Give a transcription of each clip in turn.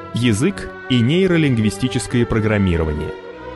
Язык и нейролингвистическое программирование.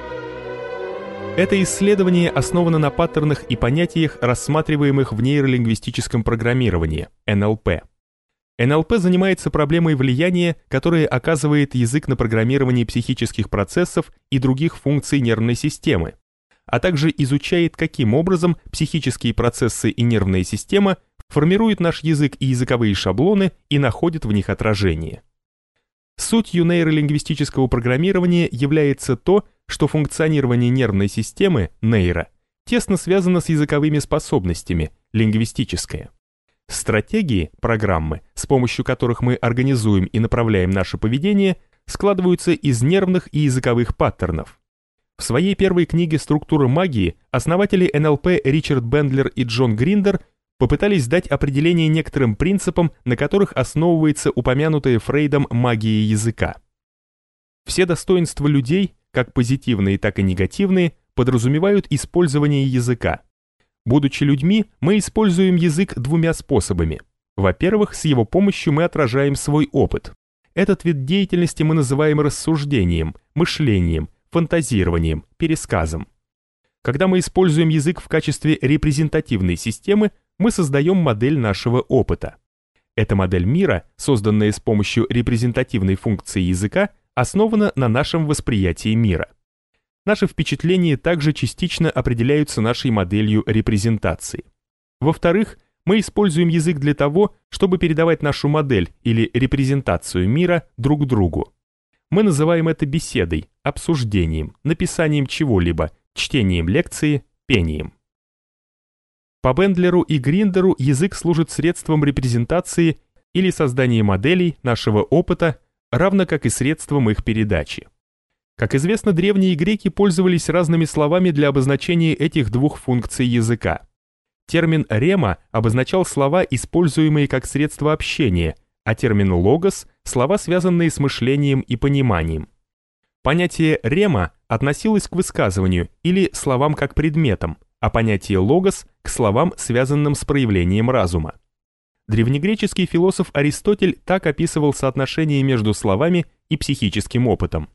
Это исследование основано на паттернах и понятиях, рассматриваемых в нейролингвистическом программировании, НЛП. НЛП занимается проблемой влияния, которое оказывает язык на программирование психических процессов и других функций нервной системы, а также изучает, каким образом психические процессы и нервная система формируют наш язык и языковые шаблоны и находят в них отражение. Сутью нейролингвистического программирования является то, что функционирование нервной системы, нейро, тесно связано с языковыми способностями, лингвистическое. Стратегии, программы, с помощью которых мы организуем и направляем наше поведение, складываются из нервных и языковых паттернов. В своей первой книге «Структура магии» основатели НЛП Ричард Бендлер и Джон Гриндер попытались дать определение некоторым принципам, на которых основывается упомянутая Фрейдом магия языка. Все достоинства людей, как позитивные, так и негативные, подразумевают использование языка. Будучи людьми, мы используем язык двумя способами. Во-первых, с его помощью мы отражаем свой опыт. Этот вид деятельности мы называем рассуждением, мышлением, фантазированием, пересказом. Когда мы используем язык в качестве репрезентативной системы, мы создаем модель нашего опыта. Эта модель мира, созданная с помощью репрезентативной функции языка, основана на нашем восприятии мира. Наши впечатления также частично определяются нашей моделью репрезентации. Во-вторых, мы используем язык для того, чтобы передавать нашу модель или репрезентацию мира друг другу. Мы называем это беседой, обсуждением, написанием чего-либо, чтением лекции, пением. По Бендлеру и Гриндеру язык служит средством репрезентации или создания моделей нашего опыта, равно как и средством их передачи. Как известно, древние греки пользовались разными словами для обозначения этих двух функций языка. Термин «рема» обозначал слова, используемые как средство общения, а термин «логос» — слова, связанные с мышлением и пониманием. Понятие «рема» относилось к высказыванию или словам как предметам, а понятие «логос» — к словам, связанным с проявлением разума. Древнегреческий философ Аристотель так описывал соотношение между словами и психическим опытом.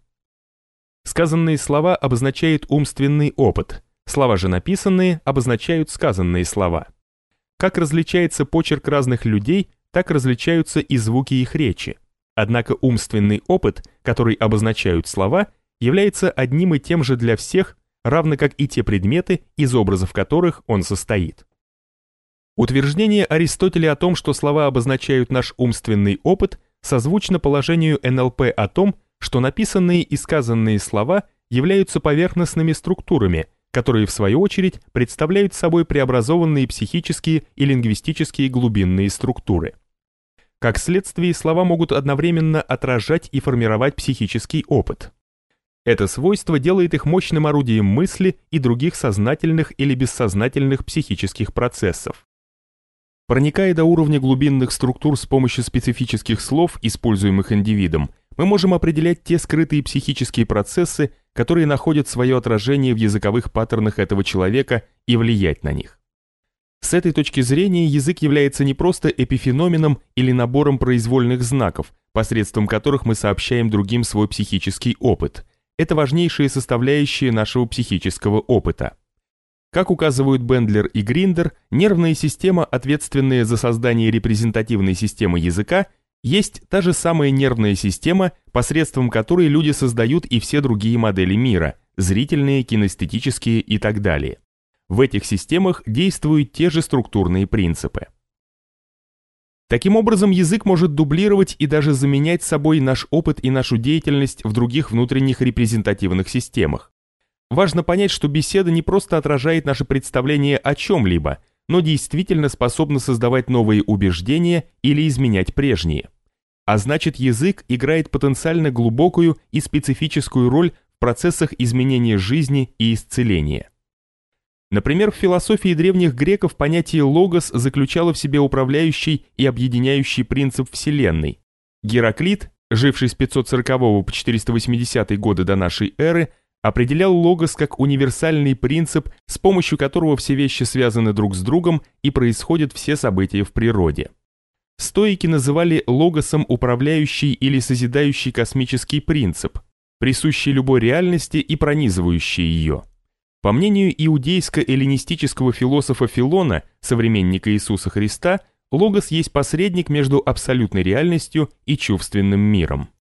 Сказанные слова обозначают умственный опыт, слова же написанные обозначают сказанные слова. Как различается почерк разных людей, так различаются и звуки их речи. Однако умственный опыт, который обозначают слова, является одним и тем же для всех, равно как и те предметы, из образов которых он состоит. Утверждение Аристотеля о том, что слова обозначают наш умственный опыт, созвучно положению НЛП о том, что написанные и сказанные слова являются поверхностными структурами, которые в свою очередь представляют собой преобразованные психические и лингвистические глубинные структуры. Как следствие, слова могут одновременно отражать и формировать психический опыт. Это свойство делает их мощным орудием мысли и других сознательных или бессознательных психических процессов. Проникая до уровня глубинных структур с помощью специфических слов, используемых индивидом, мы можем определять те скрытые психические процессы, которые находят свое отражение в языковых паттернах этого человека и влиять на них. С этой точки зрения язык является не просто эпифеноменом или набором произвольных знаков, посредством которых мы сообщаем другим свой психический опыт. Это важнейшая составляющая нашего психического опыта. Как указывают Бендлер и Гриндер, нервная система, ответственная за создание репрезентативной системы языка, есть та же самая нервная система, посредством которой люди создают и все другие модели мира, зрительные, кинестетические и так далее. В этих системах действуют те же структурные принципы. Таким образом, язык может дублировать и даже заменять собой наш опыт и нашу деятельность в других внутренних репрезентативных системах. Важно понять, что беседа не просто отражает наше представление о чем-либо, но действительно способна создавать новые убеждения или изменять прежние. А значит, язык играет потенциально глубокую и специфическую роль в процессах изменения жизни и исцеления. Например, в философии древних греков понятие «логос» заключало в себе управляющий и объединяющий принцип Вселенной. Гераклит, живший с 540 по 480 годы до нашей эры, определял логос как универсальный принцип, с помощью которого все вещи связаны друг с другом и происходят все события в природе. стоики называли логосом управляющий или созидающий космический принцип, присущий любой реальности и пронизывающий ее. По мнению иудейско-эллинистического философа Филона, современника Иисуса Христа, логос есть посредник между абсолютной реальностью и чувственным миром.